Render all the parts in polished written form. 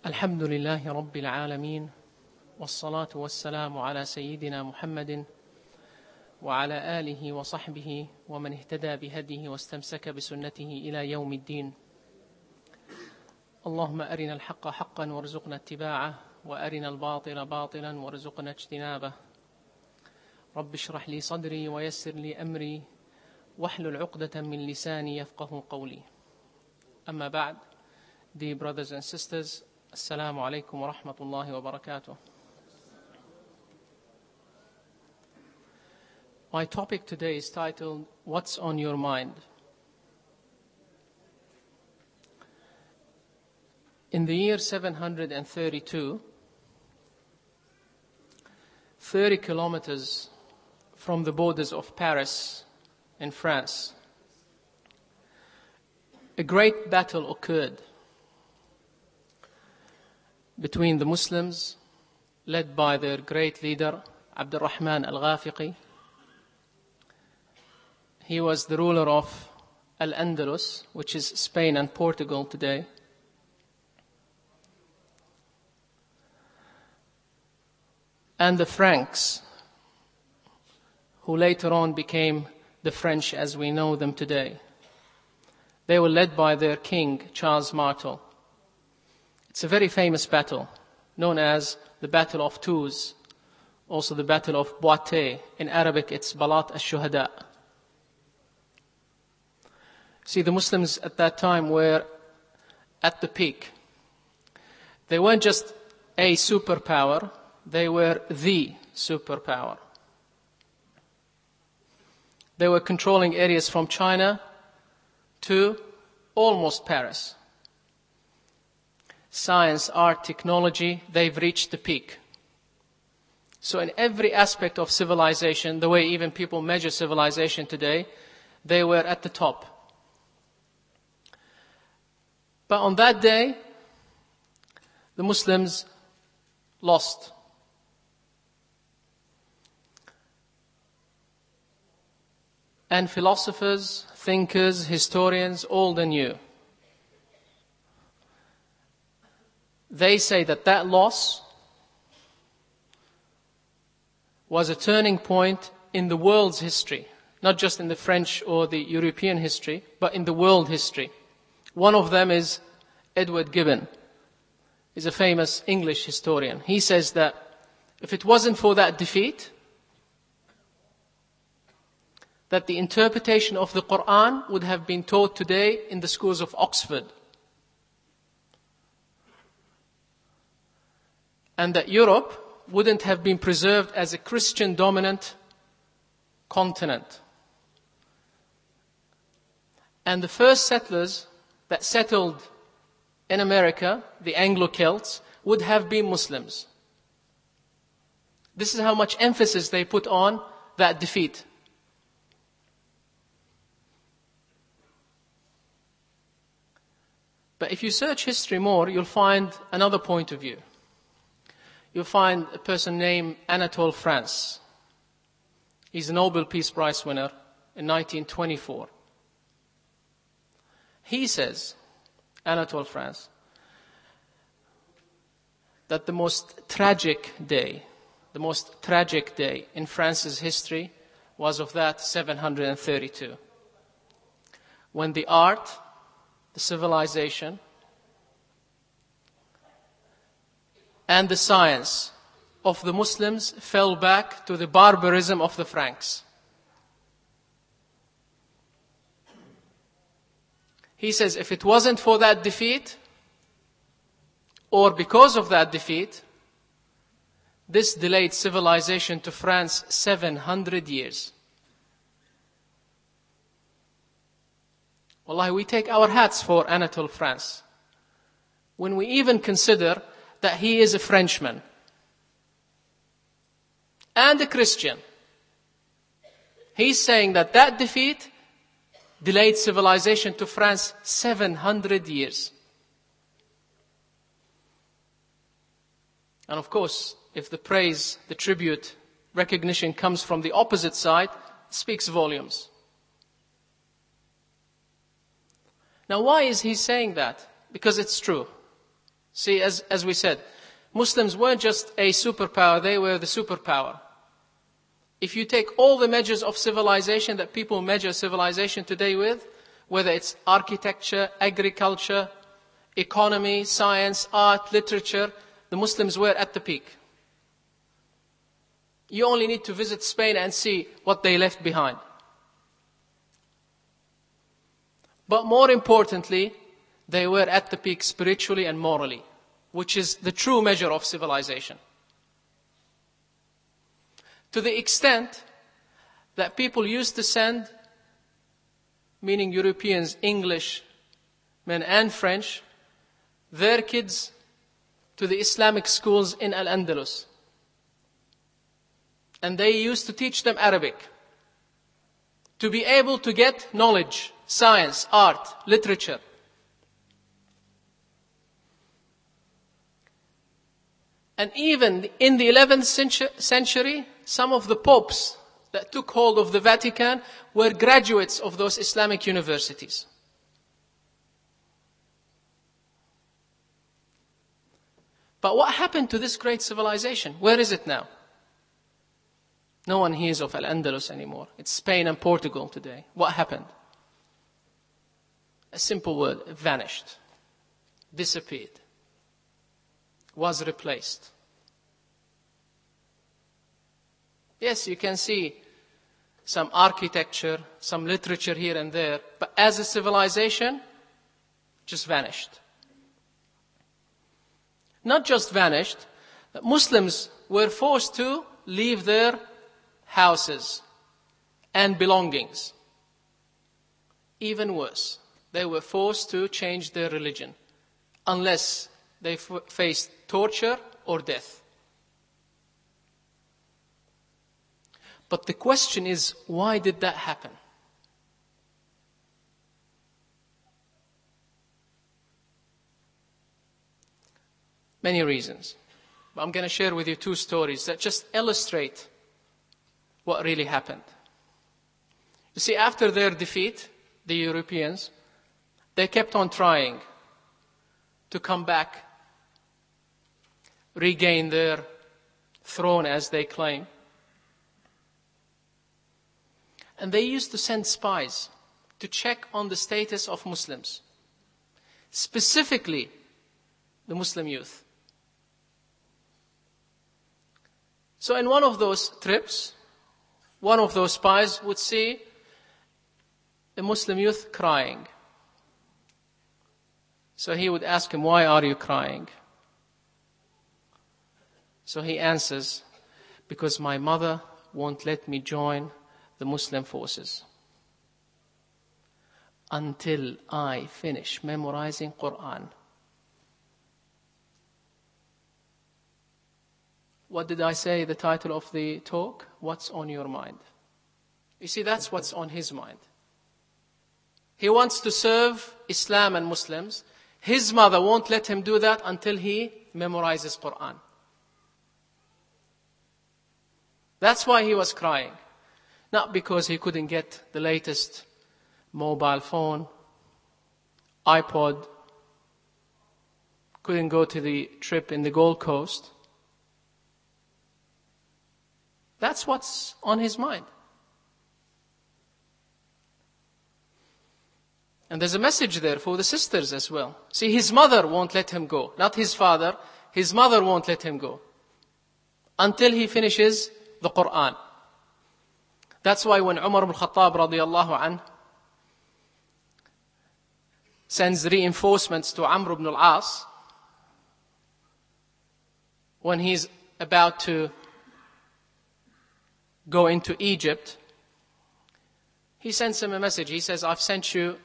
الحمد لله رب العالمين والصلاة والسلام على سيدنا محمد وعلى آله وصحبه ومن اهتدى بهديه واستمسك بسنته إلى يوم الدين. اللهم أرنا الحق حقا وارزقنا اتباعه وأرنا الباطل باطلا وارزقنا اجتنابه. رب اشرح لي صدري ويسر لي أمري واحلل عقدة من لساني يفقه قولي. أما بعد, dear brothers and sisters, Assalamu alaikum wa rahmatullahi wa barakatuh. My topic today is titled, What's on Your Mind? In the year 732, 30 kilometers from the borders of Paris in France, a great battle occurred between the Muslims, led by their great leader, Abd al-Rahman al-Ghafiqi. He was the ruler of Al-Andalus, which is Spain and Portugal today. And the Franks, who later on became the French as we know them today. They were led by their king, Charles Martel. It's a very famous battle, known as the Battle of Tours, also the Battle of Poitiers. In Arabic, it's Balat al-Shuhada. See, the Muslims at that time were at the peak. They weren't just a superpower, they were the superpower. They were controlling areas from China to almost Paris. Science, art, technology, they've reached the peak. So in every aspect of civilization, the way even people measure civilization today, they were at the top. But on that day, the Muslims lost. And philosophers, thinkers, historians, old and new, they say that that loss was a turning point in the world's history, not just in the French or the European history, but in the world history. One of them is Edward Gibbon. He's a famous English historian. He says that if it wasn't for that defeat, that the interpretation of the Quran would have been taught today in the schools of Oxford. And that Europe wouldn't have been preserved as a Christian-dominant continent. And the first settlers that settled in America, the Anglo-Celts, would have been Muslims. This is how much emphasis they put on that defeat. But if you search history more, you'll find another point of view. You'll find a person named Anatole France. He's a Nobel Peace Prize winner in 1924. He says, Anatole France, that the most tragic day in France's history was of that 732. When the art, the civilization, and the science of the Muslims fell back to the barbarism of the Franks. He says if it wasn't for that defeat, or because of that defeat, this delayed civilization to France 700 years. Wallahi, we take our hats for Anatole France. When we even consider that he is a Frenchman and a Christian, he's saying that that defeat delayed civilization to France 700 years. And of course, if the praise, the tribute, recognition comes from the opposite side, it speaks volumes. Now, why is he saying that? Because it's true. See, as we said, Muslims weren't just a superpower, they were the superpower. If you take all the measures of civilization that people measure civilization today with, whether it's architecture, agriculture, economy, science, art, literature, the Muslims were at the peak. You only need to visit Spain and see what they left behind. But more importantly, they were at the peak spiritually and morally, which is the true measure of civilization. To the extent that people used to send, meaning Europeans, English men and French, their kids to the Islamic schools in Al-Andalus. And they used to teach them Arabic to be able to get knowledge, science, art, literature. And even in the 11th century, some of the popes that took hold of the Vatican were graduates of those Islamic universities. But what happened to this great civilization? Where is it now? No one hears of Al-Andalus anymore. It's Spain and Portugal today. What happened? A simple word, it vanished, disappeared, was replaced. Yes, you can see some architecture, some literature here and there, but as a civilization, just vanished. Not just vanished, Muslims were forced to leave their houses and belongings. Even worse, they were forced to change their religion unless they faced torture or death. But the question is, why did that happen? Many reasons. But I'm going to share with you two stories that just illustrate what really happened. You see, after their defeat, the Europeans, they kept on trying to come back, regain their throne as they claim. And they used to send spies to check on the status of Muslims, specifically the Muslim youth. So in one of those trips, one of those spies would see a Muslim youth crying. So he would ask him, "Why are you crying?" So he answers, "Because my mother won't let me join the Muslim forces until I finish memorizing Quran." What did I say, the title of the talk? What's on your mind? You see, that's what's on his mind. He wants to serve Islam and Muslims. His mother won't let him do that until he memorizes Quran. That's why he was crying. Not because he couldn't get the latest mobile phone, iPod, couldn't go to the trip in the Gold Coast. That's what's on his mind. And there's a message there for the sisters as well. See, his mother won't let him go. Not his father. His mother won't let him go until he finishes the Quran. That's why when Umar ibn Khattab radiallahu anh sends reinforcements to Amr ibn al-As, when he's about to go into Egypt, he sends him a message. He says, "I've sent you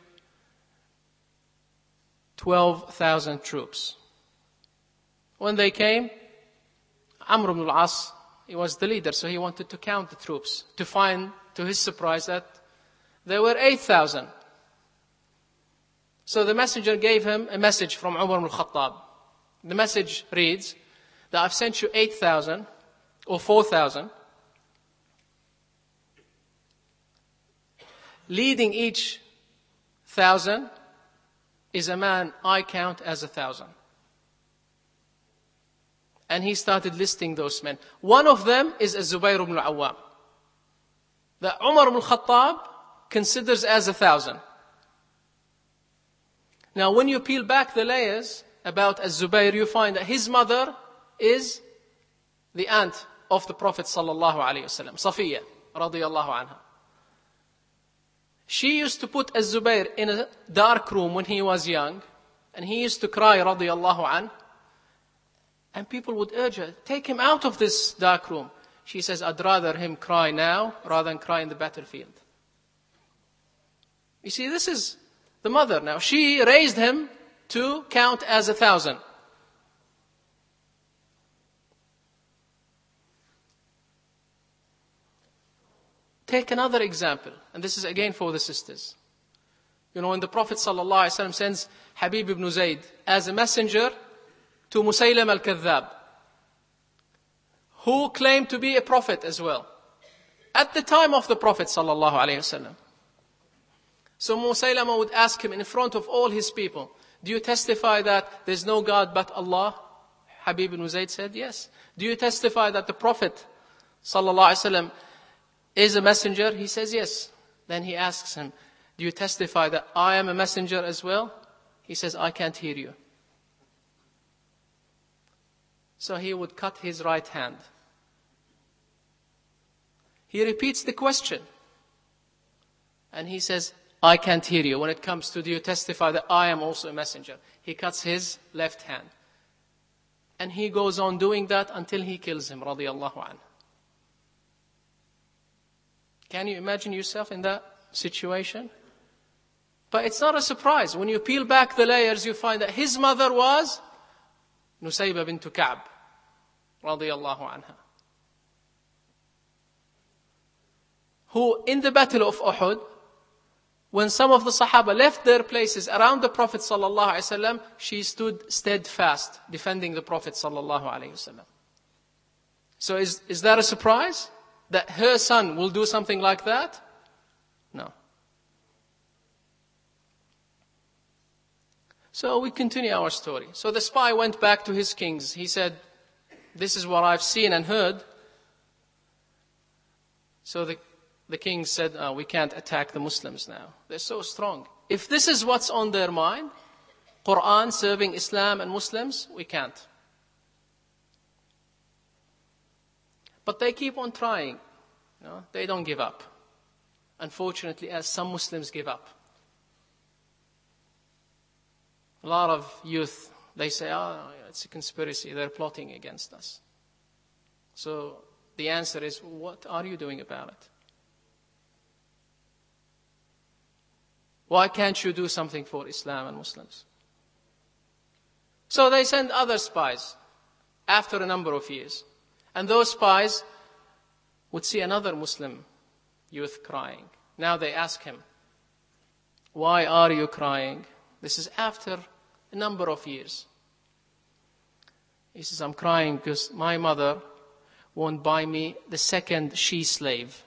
12,000 troops." When they came, Amr ibn al-As, he was the leader, so he wanted to count the troops, to find, to his surprise, that there were 8,000. So the messenger gave him a message from Umar ibn al-Khattab. The message reads that I've sent you 8,000 or 4,000. Leading each 1,000 is a man I count as 1,000. And he started listing those men. One of them is Az-Zubayr ibn al-Awwam, that Umar ibn al-Khattab considers as 1,000. Now when you peel back the layers about Az-Zubayr, you find that his mother is the aunt of the Prophet sallallahu alaihi wasallam, Safiya radiyallahu anha. She used to put Az-Zubayr in a dark room when he was young, and he used to cry radiyallahu anha. And people would urge her, take him out of this dark room. She says, I'd rather him cry now rather than cry in the battlefield. You see, this is the mother now. She raised him to count as 1,000. Take another example, and this is again for the sisters. You know, when the Prophet ﷺ sends Habib ibn Zayd as a messenger to Musaylam al-Kadhab, who claimed to be a prophet as well, at the time of the Prophet ﷺ. So Musaylama would ask him in front of all his people, do you testify that there's no God but Allah? Habib ibn Zayd said, yes. Do you testify that the Prophet ﷺ is a messenger? He says, yes. Then he asks him, do you testify that I am a messenger as well? He says, I can't hear you. So he would cut his right hand. He repeats the question. And he says, I can't hear you. When it comes to, do you testify that I am also a messenger? He cuts his left hand. And he goes on doing that until he kills him, radiyallahu anhu. Can you imagine yourself in that situation? But it's not a surprise. When you peel back the layers, you find that his mother was Nusayba bint Ka'b, radiyallahu anha, who in the battle of Uhud, when some of the Sahaba left their places around the Prophet sallallahu alaihi wasallam, she stood steadfast, defending the Prophet sallallahu alaihi wasallam. So is that a surprise? That her son will do something like that? No. So we continue our story. So the spy went back to his kings. He said, this is what I've seen and heard. So the king said, we can't attack the Muslims now. They're so strong. If this is what's on their mind, Quran serving Islam and Muslims, we can't. But they keep on trying. No, they don't give up. Unfortunately, as some Muslims give up. A lot of youth, they say, it's a conspiracy. They're plotting against us. So the answer is, what are you doing about it? Why can't you do something for Islam and Muslims? So they send other spies after a number of years. And those spies would see another Muslim youth crying. Now they ask him, why are you crying? This is after a number of years. He says, I'm crying because my mother won't buy me the second she-slave.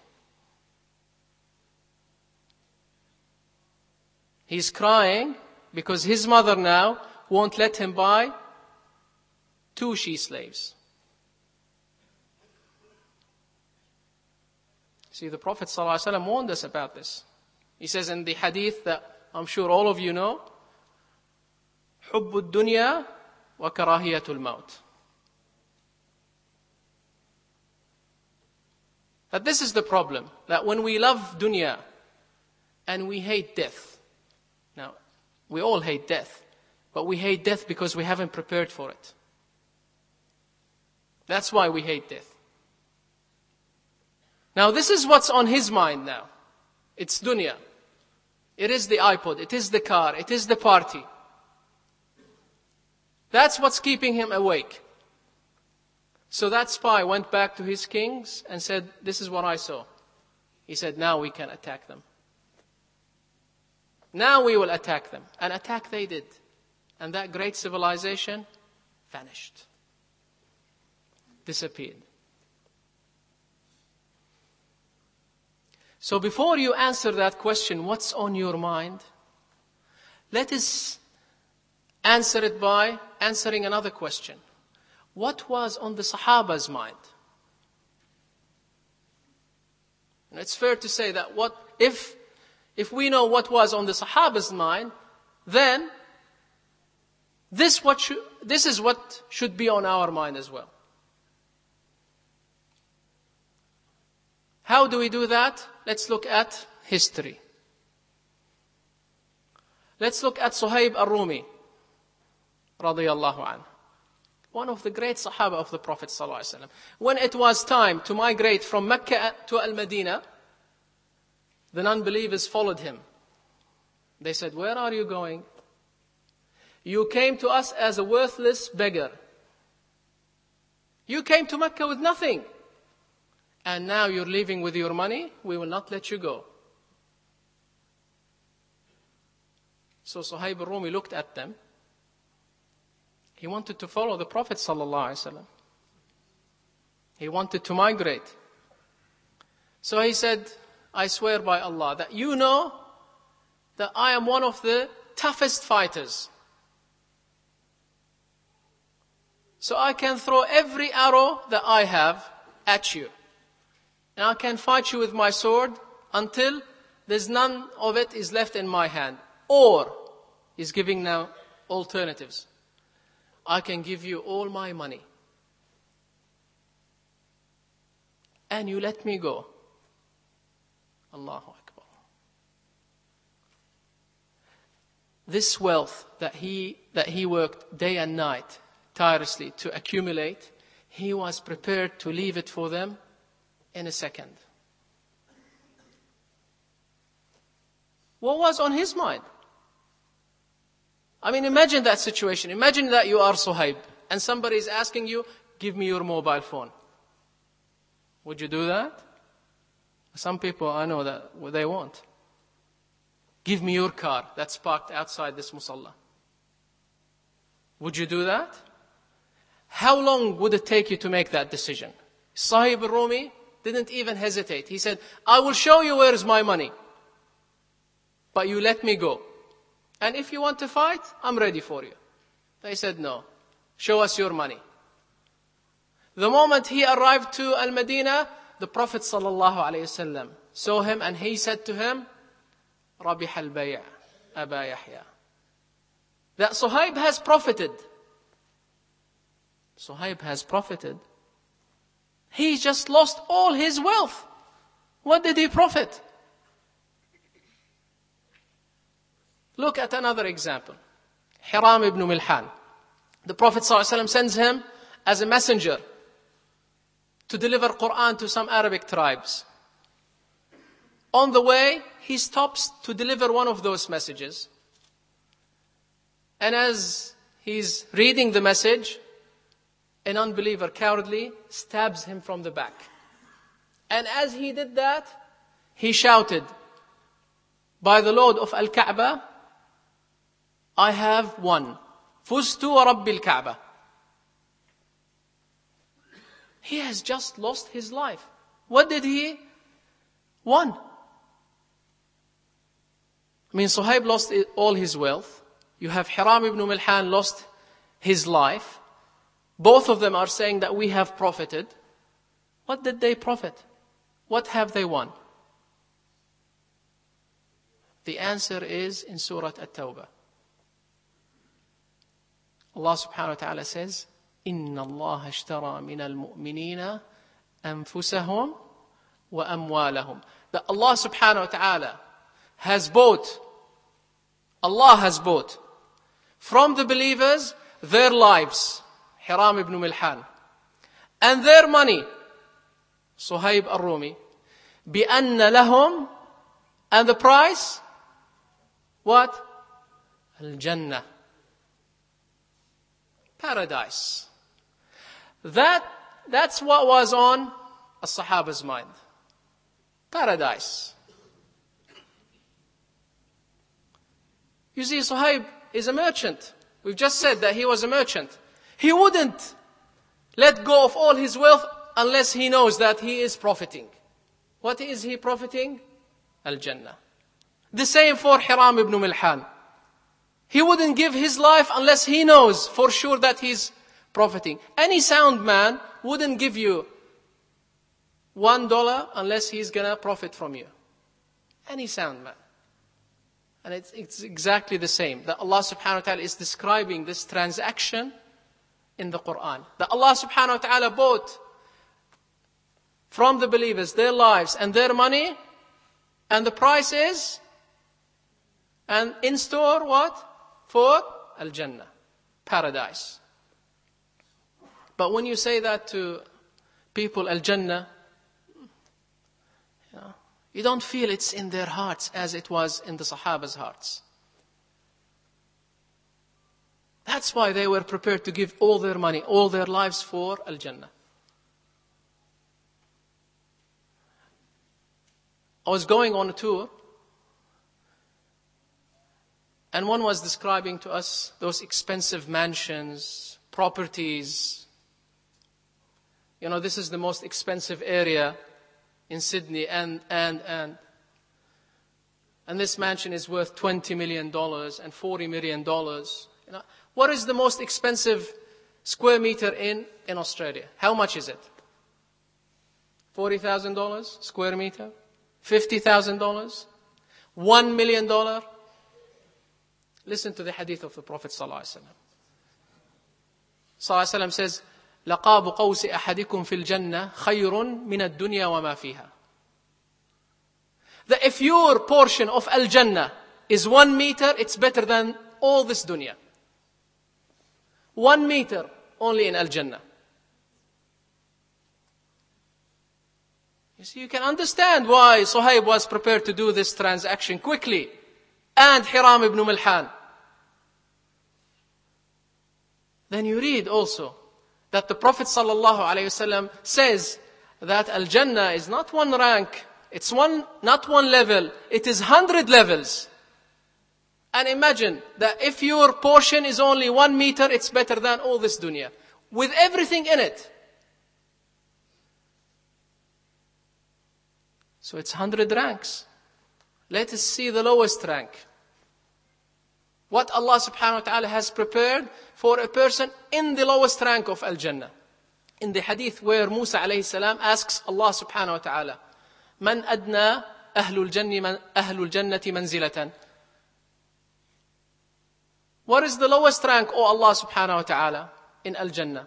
He's crying because his mother now won't let him buy 2 she-slaves. See, the Prophet ﷺ warned us about this. He says in the hadith that I'm sure all of you know, حُبُّ الدُّنْيَا وَكَرَاهِيَةُ الْمَوْتِ. That this is the problem, that when we love dunya and we hate death. Now, we all hate death, but we hate death because we haven't prepared for it. That's why we hate death. Now, this is what's on his mind now. It's dunya. It is the iPod, it is the car, it is the party. That's what's keeping him awake. So that spy went back to his kings and said, this is what I saw. He said, now we can attack them. Now we will attack them. And attack they did. And that great civilization vanished. Disappeared. So before you answer that question, what's on your mind? Let us answer it by answering another question. what was on the Sahaba's mind? And it's fair to say that if we know what was on the Sahaba's mind, then this is what should be on our mind as well. How do we do that? Let's look at history. Let's look at Suhaib al-Rumi, radiyallahu anhu, one of the great Sahaba of the Prophet sallallahu alaihi wasallam. When it was time to migrate from Mecca to Al-Madinah, the non-believers followed him. They said, "Where are you going? You came to us as a worthless beggar. You came to Mecca with nothing. And now you're leaving with your money. We will not let you go." So Suhaib al-Rumi looked at them. He wanted to follow the Prophet sallallahu alaihi wasallam. He wanted to migrate. So he said, "I swear by Allah that you know that I am one of the toughest fighters. So I can throw every arrow that I have at you. And I can fight you with my sword until there's none of it is left in my hand. Or," he's giving now alternatives, "I can give you all my money. And you let me go." Allahu Akbar. This wealth that he worked day and night tirelessly to accumulate, he was prepared to leave it for them in a second. What was on his mind? I mean, imagine that situation. Imagine that you are Suhaib and somebody is asking you, "Give me your mobile phone." Would you do that? Some people, I know that they won't. "Give me your car that's parked outside this musalla." Would you do that? How long would it take you to make that decision? Suhaib al-Rumi didn't even hesitate. He said, "I will show you where is my money, but you let me go. And if you want to fight, I'm ready for you." They said, "No, show us your money." The moment he arrived to Al-Madinah, the Prophet sallallahu alaihi wasallam saw him and he said to him, "Rabih al-bay' Aba Yahya." That Suhaib has profited. Suhaib has profited. He just lost all his wealth. What did he profit? Look at another example. Hiram ibn Milhan. The Prophet ﷺ sends him as a messenger to deliver Quran to some Arabic tribes. On the way, he stops to deliver one of those messages. And as he's reading the message, an unbeliever cowardly stabs him from the back. And as he did that, he shouted, "By the Lord of Al-Kaaba, I have won. Fuztu wa Rabbil Kaaba." He has just lost his life. What did he won? I mean, Suhaib lost all his wealth. You have Hiram ibn Milhan lost his life. Both of them are saying that we have profited. What did they profit? What have they won? The answer is in Surah At-Tawbah. Allah subhanahu wa ta'ala says, إِنَّ اللَّهَ اشْتَرَى مِنَ الْمُؤْمِنِينَ أَنفُسَهُمْ وَأَمْوَالَهُمْ. That Allah subhanahu wa ta'ala has bought, Allah has bought from the believers their lives, Hiram ibn Milhan, and their money, Suhaib al-Rumi, بِأَنَّ لَهُمْ, and the price, what? Al-Jannah. Paradise. That's what was on a Sahaba's mind. Paradise. You see, Suhaib is a merchant. We've just said that he was a merchant. He wouldn't let go of all his wealth unless he knows that he is profiting. What is he profiting? Al-Jannah. The same for Hiram ibn Milhan. He wouldn't give his life unless he knows for sure that he's profiting. Any sound man wouldn't give you $1 unless he's going to profit from you. Any sound man. And it's exactly the same. That Allah subhanahu wa ta'ala is describing this transaction in the Quran. That Allah subhanahu wa ta'ala bought from the believers their lives and their money, and the price is, and in store what? For Al-Jannah, paradise. But when you say that to people, Al-Jannah, you don't feel it's in their hearts as it was in the Sahaba's hearts. That's why they were prepared to give all their money, all their lives for Al-Jannah. I was going on a tour, and one was describing to us those expensive mansions, properties. You know, this is the most expensive area in Sydney, and this mansion is worth $20 million and $40 million. You know, what is the most expensive square meter in Australia? How much is it? $40,000 square meter? $50,000? $1 million? Listen to the hadith of the Prophet ﷺ. ﷺ says, لَقَابُ قَوْسِ أَحَدِكُمْ فِي الْجَنَّةِ خَيْرٌ مِنَ الدُّنْيَا وَمَا فِيهَا. That if your portion of Al-Jannah is 1 meter, it's better than all this dunya. 1 meter only in Al-Jannah. You see, you can understand why Suhaib was prepared to do this transaction quickly. And Hiram ibn Milhan. Then you read also that the Prophet ﷺ says that Al-Jannah is not one rank, it's not one level, it is 100 levels. And imagine that if your portion is only 1 meter, it's better than all this dunya, with everything in it. So it's 100 ranks. Let us see the lowest rank. What Allah subhanahu wa ta'ala has prepared for a person in the lowest rank of Al-Jannah. In the hadith where Musa alayhi salam asks Allah subhanahu wa ta'ala, Man adna ahlul jannati manzilatan. What is the lowest rank, O Allah subhanahu wa ta'ala, in Al-Jannah?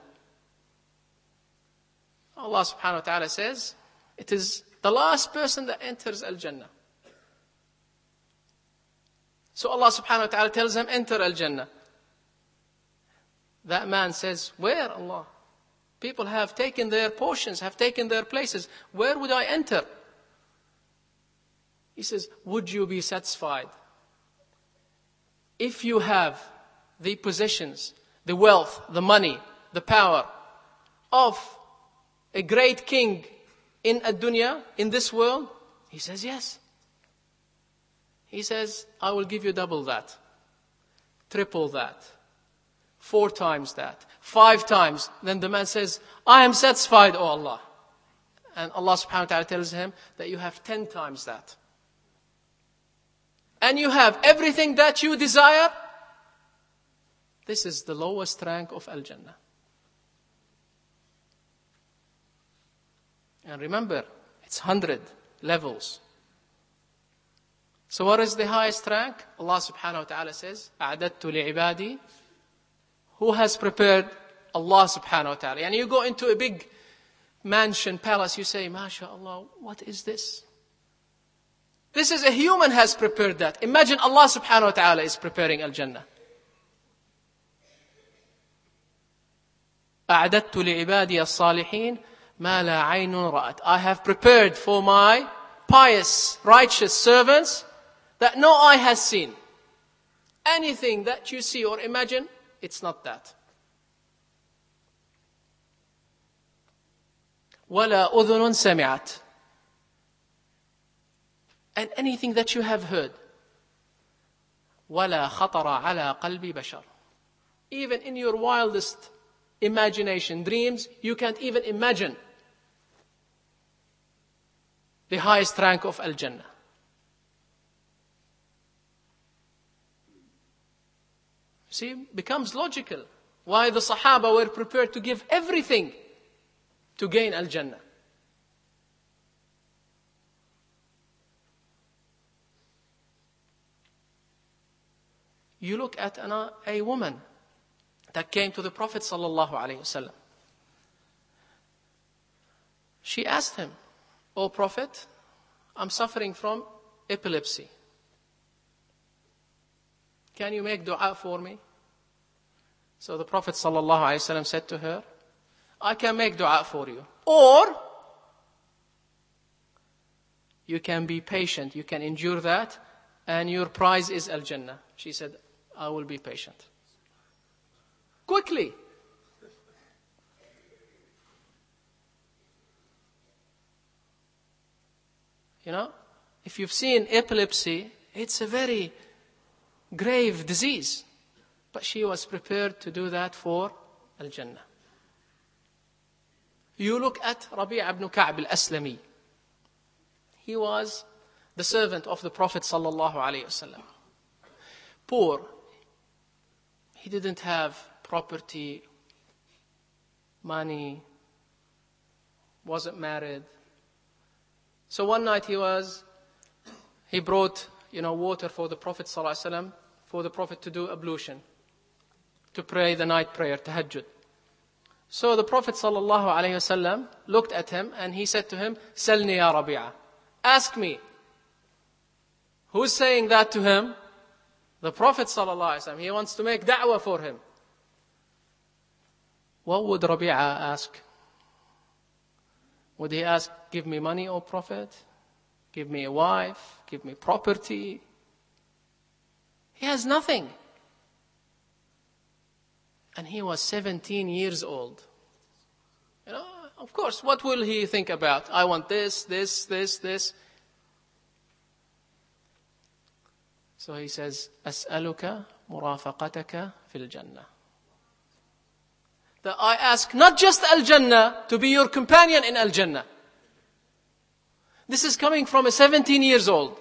Allah subhanahu wa ta'ala says, it is the last person that enters Al-Jannah. So Allah subhanahu wa ta'ala tells him, enter Al-Jannah. That man says, where, Allah? People have taken their portions, have taken their places. Where would I enter? He says, would you be satisfied if you have the possessions, the wealth, the money, the power of a great king in ad-dunya, in this world? He says, yes. He says, I will give you double that, triple that, 4 times that, 5 times. Then the man says, I am satisfied, O Allah. And Allah subhanahu wa ta'ala tells him that you have 10 times that. And you have everything that you desire. This is the lowest rank of Al-Jannah. And remember, it's 100 levels. So what is the highest rank? Allah subhanahu wa ta'ala says, أَعْدَدْتُ لِعِبَادِي. Who has prepared? Allah subhanahu wa ta'ala. And you go into a big mansion, palace, you say, MashaAllah, what is this? This is a human has prepared that. Imagine Allah subhanahu wa ta'ala is preparing Al-Jannah. أَعْدَدْتُ لِعِبَادِي الصَّالِحِينَ مَا لَا عَيْنٌ رَأَتْ. I have prepared for my pious, righteous servants that no eye has seen. Anything that you see or imagine, it's not that. وَلَا أُذُنٌ سَمِعَتْ. And anything that you have heard. وَلَا خَطَرَ عَلَى قَلْبِ بَشَرٍ. Even in your wildest imagination, dreams, you can't even imagine the highest rank of Al-Jannah. See, becomes logical. Why the Sahaba were prepared to give everything to gain Al-Jannah. You look at a woman that came to the Prophet sallallahu alaihi wasallam. She asked him, "O Prophet, I'm suffering from epilepsy. Can you make dua for me?" So the Prophet sallallahu alaihi wasallam said to her, "I can make dua for you. Or you can be patient, you can endure that, and your prize is Al-Jannah." She said, "I will be patient." Quickly. You know, if you've seen epilepsy, it's a very grave disease. But she was prepared to do that for Al-Jannah. You look at Rabi' ibn Ka'b al-Aslami. He was the servant of the Prophet sallallahu alaihi wasallam. Poor. He didn't have property, money, wasn't married. So one night he brought, water for the Prophet sallallahu alaihi wasallam, for the Prophet to do ablution, to pray the night prayer, tahajjud. So the Prophet sallallahu alaihi wasallam looked at him and he said to him, "Salni ya Rabi'a." Ask me. Who's saying that to him? The Prophet sallallahu alaihi wasallam. He wants to make da'wah for him. What would Rabi'a ask? Would he ask, "Give me money, O Prophet? Give me a wife? Give me property?" He has nothing. And he was 17 years old. Of course, what will he think about? I want this, this, this, this. So he says, "As'aluka murafaqataka fil Jannah." That I ask not just Al-Jannah, to be your companion in Al-Jannah. This is coming from a 17 years old.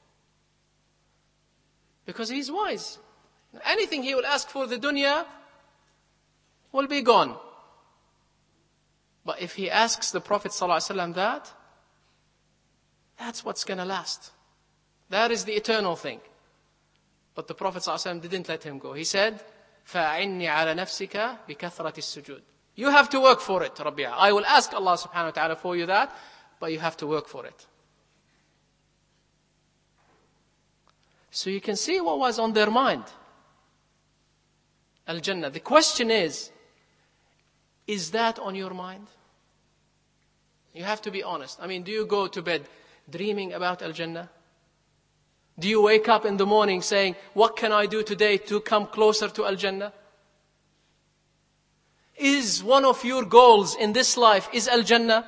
Because he's wise. Anything he will ask for the dunya will be gone. But if he asks the Prophet ﷺ that's what's going to last. That is the eternal thing. But the Prophet ﷺ didn't let him go. He said, فَأَعِنِّي عَلَى نَفْسِكَ بِكَثْرَةِ السُّجُودِ. You have to work for it, Rabi'a. I will ask Allah subhanahu wa ta'ala for you that, but you have to work for it. So you can see what was on their mind. Al-Jannah. The question is that on your mind? You have to be honest. Do you go to bed dreaming about Al-Jannah? Do you wake up in the morning saying, "What can I do today to come closer to Al-Jannah?" Is one of your goals in this life is Al-Jannah?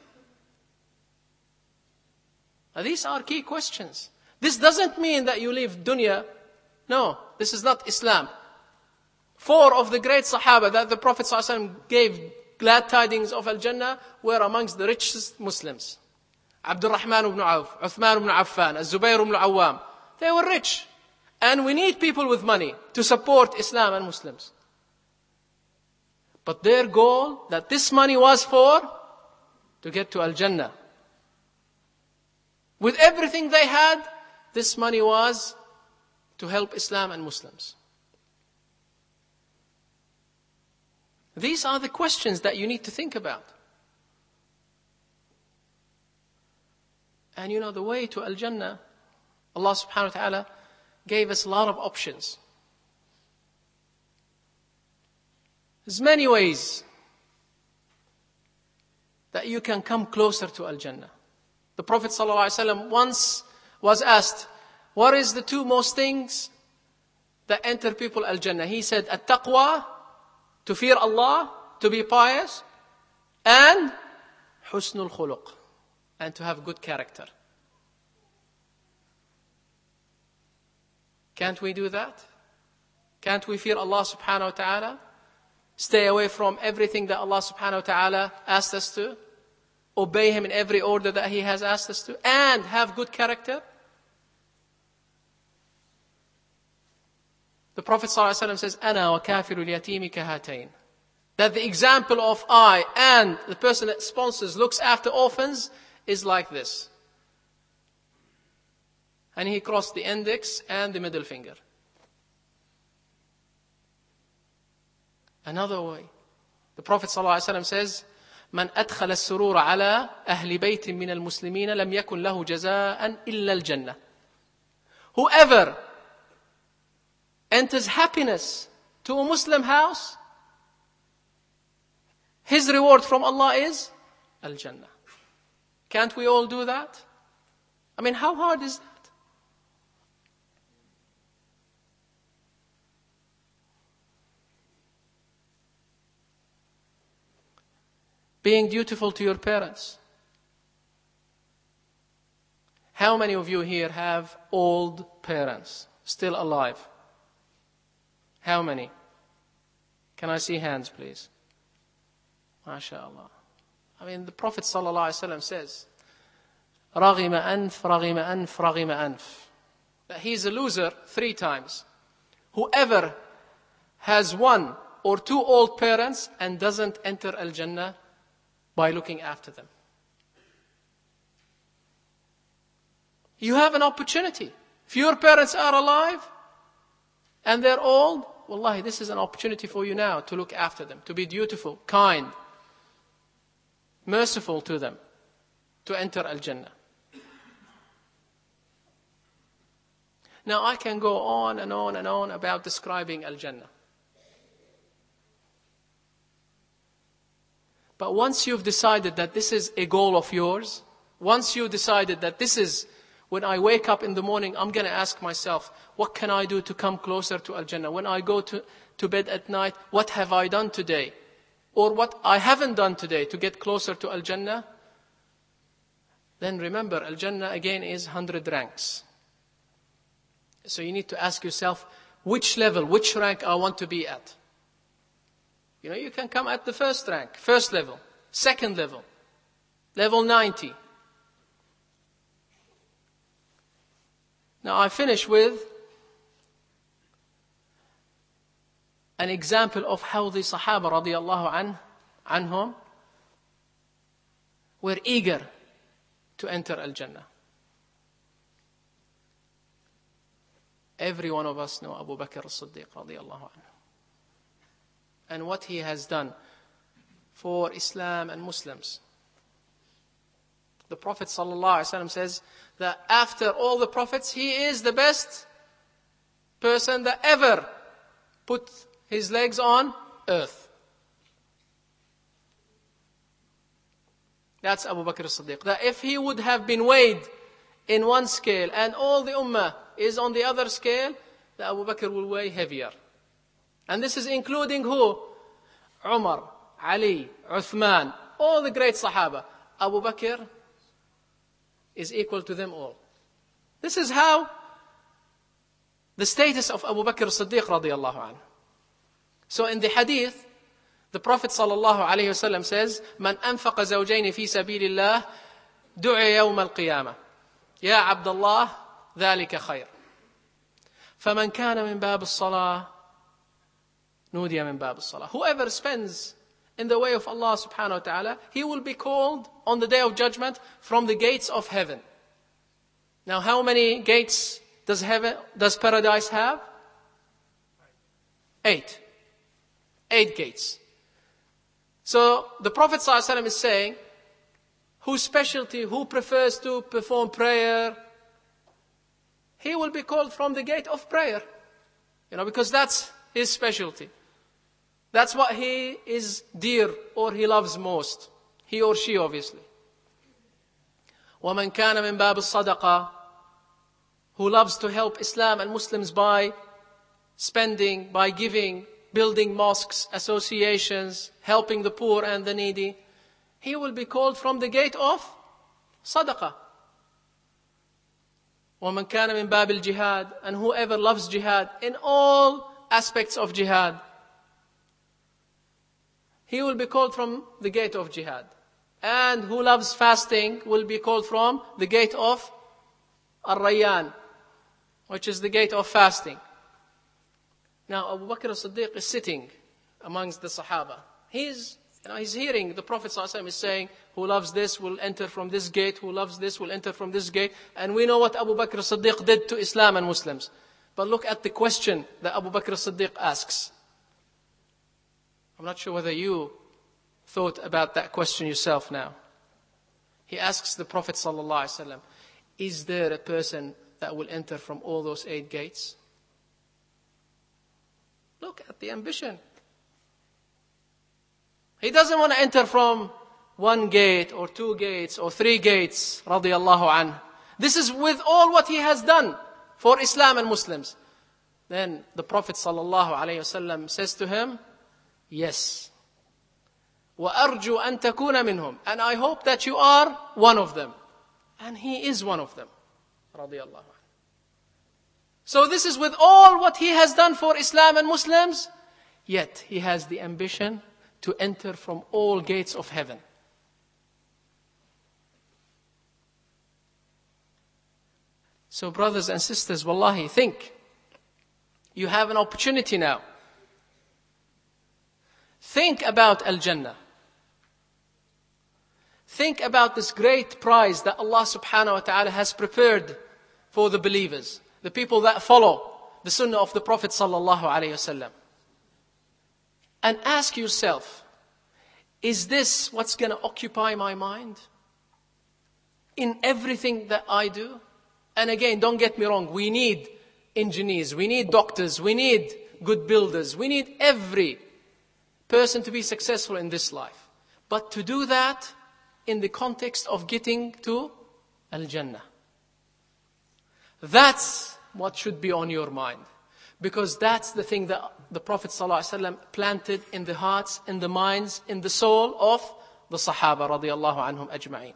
Now, these are key questions. This doesn't mean that you leave dunya. No, this is not Islam. 4 of the great Sahaba that the Prophet ﷺ gave glad tidings of Al-Jannah were amongst the richest Muslims. Abdul Rahman ibn Auf, Uthman ibn Affan, Az-Zubayr ibn Awwam. They were rich. And we need people with money to support Islam and Muslims. But their goal, that this money was for, to get to Al-Jannah. With everything they had, this money was to help Islam and Muslims. These are the questions that you need to think about. And the way to Al-Jannah, Allah subhanahu wa ta'ala gave us a lot of options. There's many ways that you can come closer to Al-Jannah. The Prophet ﷺ once was asked, what is the 2 most things that enter people Al-Jannah? He said, At-taqwa, to fear Allah, to be pious, and husnul khuluq, and to have good character. Can't we do that? Can't we fear Allah subhanahu wa ta'ala? Stay away from everything that Allah subhanahu wa ta'ala asked us to? Obey Him in every order that He has asked us to? And have good character? The Prophet ﷺ says, أَنَا وَكَافِرُ الْيَتِيمِ كَهَاتَيْنِ. That the example of I and the person that sponsors, looks after orphans, is like this. And he crossed the index and the middle finger. Another way. The Prophet ﷺ says, من أدخل السرور على أهل بيت من المسلمين لم يكن له جزاء إلا الجنة. Whoever enters happiness to a Muslim house, his reward from Allah is Al-Jannah. Can't we all do that? I mean, how hard is that? Being dutiful to your parents. How many of you here have old parents still alive? How many? Can I see hands, please? MashaAllah. I mean, the Prophet ﷺ says, رَغِمَ أَنْفْ رَغِمَ أَنْفْ رَغِمَ أَنْفْ. That he's a loser 3 times. Whoever has 1 or 2 old parents and doesn't enter Al-Jannah by looking after them. You have an opportunity. If your parents are alive and they're old, wallahi, this is an opportunity for you now to look after them, to be dutiful, kind, merciful to them, to enter Al-Jannah. Now I can go on and on and on about describing Al-Jannah. But once you've decided that this is a goal of yours, once you've decided that this is, when I wake up in the morning, I'm going to ask myself, what can I do to come closer to Al-Jannah? When I go to bed at night, what have I done today? Or what I haven't done today to get closer to Al-Jannah? Then remember, Al-Jannah again is 100 ranks. So you need to ask yourself, which level, which rank I want to be at. You know, you can come at the first rank, first level, second level, level 90. Now I finish with an example of how the Sahaba radiallahu anhum were eager to enter Al-Jannah. Every one of us know Abu Bakr as-Siddiq radiallahu anhu. And what he has done for Islam and Muslims. The Prophet ﷺ says that after all the prophets, he is the best person that ever put his legs on earth. That's Abu Bakr as-Siddiq. That if he would have been weighed in one scale and all the ummah is on the other scale, that Abu Bakr will weigh heavier. And this is including who? Umar, Ali, Uthman, all the great Sahaba. Abu Bakr is equal to them all. This is how the status of Abu Bakr as-Siddiq radiallahu anhu. So in the hadith, the Prophet sallallahu alayhi wasallam says, "Man anfaqa zawjayn fi sabilillah, du'a yawm al-qiyamah. Ya Abdullah, dhalika khair. فمن كان من باب الصلاة نودي من باب الصلاة." Whoever spends in the way of Allah subhanahu wa ta'ala, he will be called on the day of judgment from the gates of heaven. Now how many gates does paradise have? 8. 8 gates. So the Prophet ﷺ is saying, whose specialty, who prefers to perform prayer, he will be called from the gate of prayer. You know, because that's his specialty. That's what he is dear or he loves most. He or she, obviously. وَمَنْ كَانَ مِنْ بَابِ الصَّدَقَةِ, who loves to help Islam and Muslims by spending, by giving, building mosques, associations, helping the poor and the needy, he will be called from the gate of sadaqah. وَمَنْ كَانَ مِنْ بَابِ الْجِهَادِ, and whoever loves jihad in all aspects of jihad, he will be called from the gate of jihad. And who loves fasting will be called from the gate of Ar-Rayyan, which is the gate of fasting. Now Abu Bakr as-Siddiq is sitting amongst the Sahaba. He's hearing the Prophet ﷺ is saying, who loves this will enter from this gate, who loves this will enter from this gate. And we know what Abu Bakr as-Siddiq did to Islam and Muslims. But look at the question that Abu Bakr as-Siddiq asks. I'm not sure whether you thought about that question yourself now. He asks the Prophet ﷺ, is there a person that will enter from all those 8 gates? Look at the ambition. He doesn't want to enter from 1 gate or 2 gates or 3 gates, radiyallahu anhu. This is with all what he has done for Islam and Muslims. Then the Prophet ﷺ says to him, yes. وَأَرْجُو أَن تَكُونَ مِنْهُمْ. And I hope that you are one of them. And he is one of them, radiyallahu anhu. So this is with all what he has done for Islam and Muslims, yet he has the ambition to enter from all gates of heaven. So brothers and sisters, wallahi, think. You have an opportunity now. Think about Al-Jannah. Think about this great prize that Allah subhanahu wa ta'ala has prepared for the believers. The people that follow the sunnah of the Prophet sallallahu alayhi wasallam. And ask yourself, is this what's going to occupy my mind? In everything that I do? And again, don't get me wrong, we need engineers, we need doctors, we need good builders, we need every person to be successful in this life. But to do that in the context of getting to Al-Jannah. That's what should be on your mind. Because that's the thing that the Prophet ﷺ planted in the hearts, in the minds, in the soul of the Sahaba radiyallahu anhum ajma'in.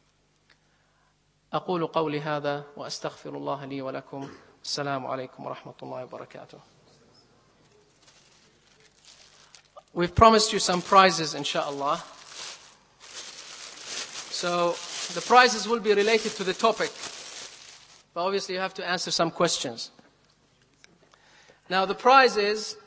أقول قولي هذا وأستغفر الله لي ولكم. السلام عليكم ورحمة الله وبركاته. We've promised you some prizes, inshallah. So the prizes will be related to the topic. But obviously you have to answer some questions. Now the prize is,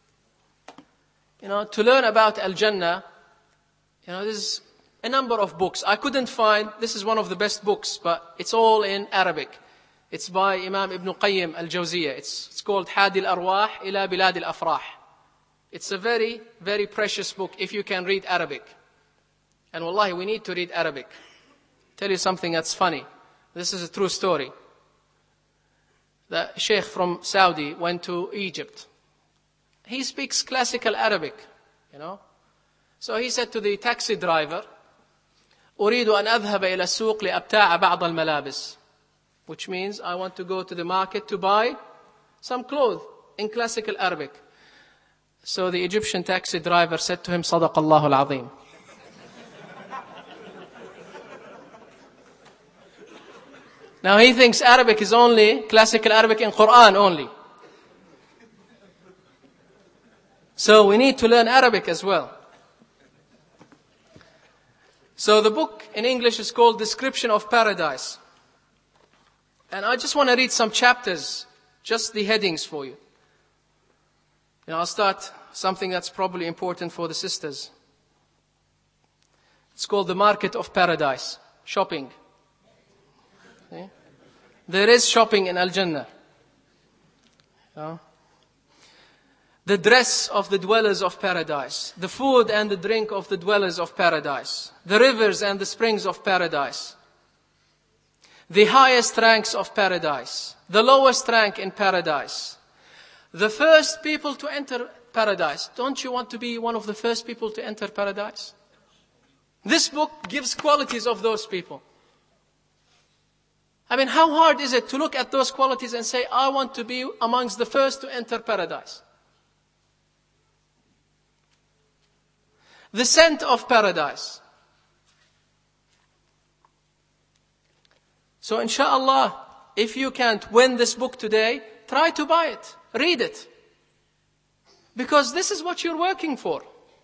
to learn about Al-Jannah, there's a number of books. I couldn't find, this is one of the best books, but it's all in Arabic. It's by Imam Ibn Qayyim al-Jawziyah. It's called Hadi al-Arwah ila Bilad al-Afrah. It's a very, very precious book if you can read Arabic. And wallahi, we need to read Arabic. Tell you something that's funny. This is a true story. The sheikh from Saudi went to Egypt. He speaks classical Arabic, So he said to the taxi driver, أريد أن أذهب إلى السوق لأبتاع بعض الملابس. Which means I want to go to the market to buy some clothes in classical Arabic. So the Egyptian taxi driver said to him, صدق الله العظيم. Now he thinks Arabic is only classical Arabic in Quran only. So we need to learn Arabic as well. So the book in English is called Description of Paradise. And I just want to read some chapters, just the headings for you. I'll start something that's probably important for the sisters. It's called the Market of Paradise, shopping. Okay? There is shopping in Al-Jannah. The dress of the dwellers of paradise, the food and the drink of the dwellers of paradise, the rivers and the springs of paradise, the highest ranks of paradise, the lowest rank in paradise, the first people to enter paradise. Don't you want to be one of the first people to enter paradise? This book gives qualities of those people. How hard is it to look at those qualities and say, I want to be amongst the first to enter paradise? The scent of paradise. So inshallah, if you can't win this book today, try to buy it. Read it. Because this is what you're working for.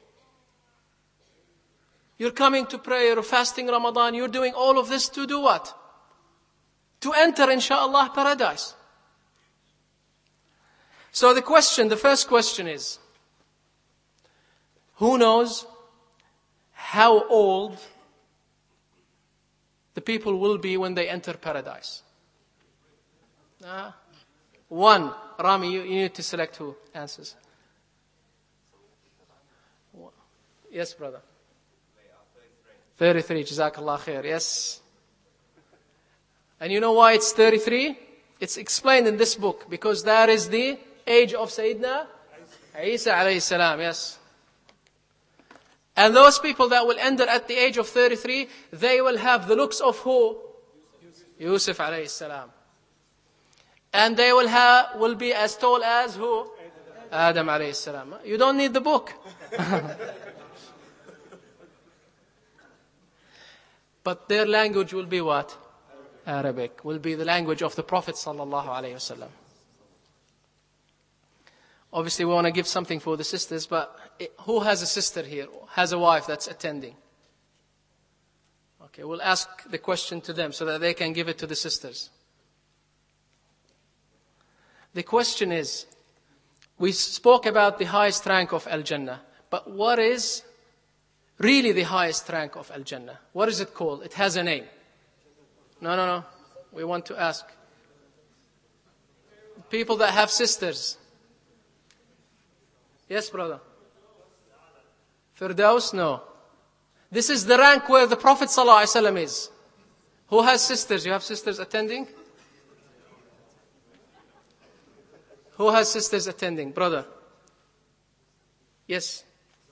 You're coming to prayer or fasting Ramadan. You're doing all of this to do what? To enter, inshallah, paradise. So the first question is, who knows how old the people will be when they enter paradise? One. Rami, you need to select who answers. Yes, brother. 33. Jazakallah khair. Yes. And you know why it's 33? It's explained in this book, because that is the age of Sayyidina Isa alayhi salam. Yes. And those people that will enter at the age of 33, they will have the looks of who? Yusuf alayhi salam. And they will be as tall as who? Adam alayhi salam. You don't need the book. But their language will be what? Arabic. Will be the language of the Prophet sallallahu alayhi wasallam. Obviously we want to give something for the sisters, but who has a sister here? Has a wife that's attending? Okay, we'll ask the question to them so that they can give it to the sisters. The question is, we spoke about the highest rank of Al-Jannah, but what is really the highest rank of Al-Jannah? What is it called? It has a name. No. We want to ask. People that have sisters. Yes, brother. Firdaus? No. This is the rank where the Prophet ﷺ is. Who has sisters? You have sisters attending? Who has sisters attending? Brother. Yes.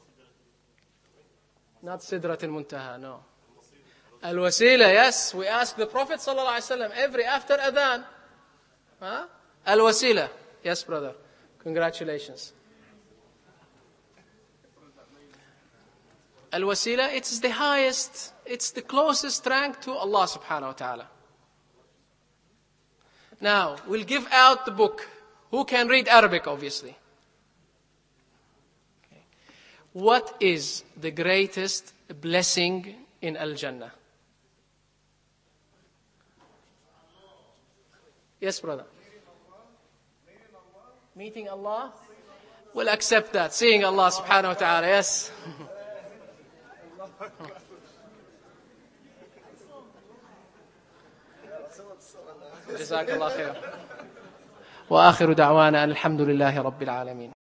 Not Sidrat al-Muntaha, no. Al-Wasila, yes. We ask the Prophet ﷺ every after adhan. Al-Wasila. Yes, brother. Congratulations. Al-Wasila, it's the highest, it's the closest rank to Allah subhanahu wa ta'ala. Now, we'll give out the book. Who can read Arabic, obviously? Okay. What is the greatest blessing in Al-Jannah? Yes, brother. Meeting Allah? We'll accept that. Seeing Allah subhanahu wa ta'ala, yes. جزاك الله خير وآخر دعوانا الحمد لله رب العالمين